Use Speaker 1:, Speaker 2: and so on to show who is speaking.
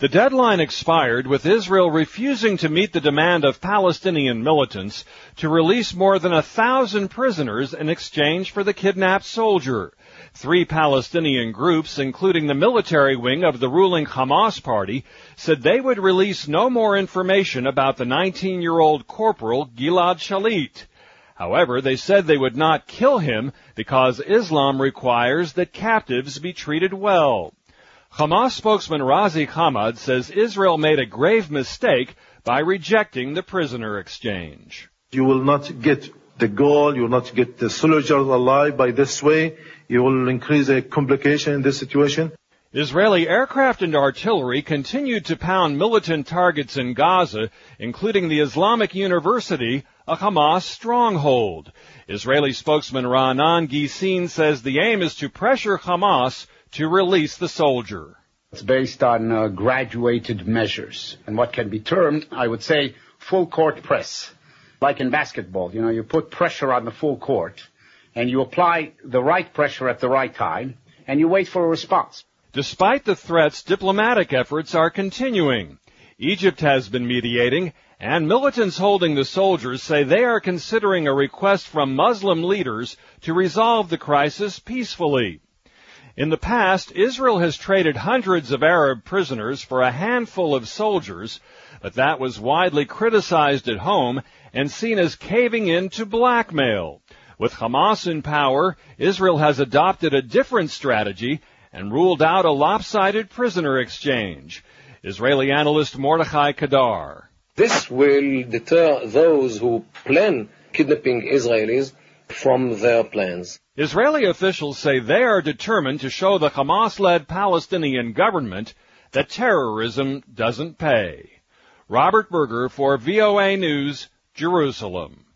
Speaker 1: The deadline expired with Israel refusing to meet the demand of Palestinian militants to release more than 1,000 prisoners in exchange for the kidnapped soldier. 3 Palestinian groups, including the military wing of the ruling Hamas party, said they would release no more information about the 19-year-old corporal Gilad Shalit. However, they said they would not kill him because Islam requires that captives be treated well. Hamas spokesman Razi Hamad says Israel made a grave mistake by rejecting the prisoner exchange.
Speaker 2: You will not get the goal, you will not get the soldiers alive by this way. You will increase a complication in this situation.
Speaker 1: Israeli aircraft and artillery continued to pound militant targets in Gaza, including the Islamic University, a Hamas stronghold. Israeli spokesman Ra'anan Gisin says the aim is to pressure Hamas to release the soldier.
Speaker 3: It's based on graduated measures and what can be termed, I would say, full court press. Like in basketball, you put pressure on the full court and you apply the right pressure at the right time and you wait for a response.
Speaker 1: Despite the threats, diplomatic efforts are continuing. Egypt has been mediating, and militants holding the soldiers say they are considering a request from Muslim leaders to resolve the crisis peacefully. In the past, Israel has traded hundreds of Arab prisoners for a handful of soldiers, but that was widely criticized at home and seen as caving in to blackmail. With Hamas in power, Israel has adopted a different strategy and ruled out a lopsided prisoner exchange. Israeli analyst Mordechai Kadar.
Speaker 4: This will deter those who plan kidnapping Israelis from their plans.
Speaker 1: Israeli officials say they are determined to show the Hamas-led Palestinian government that terrorism doesn't pay. Robert Berger for VOA News, Jerusalem.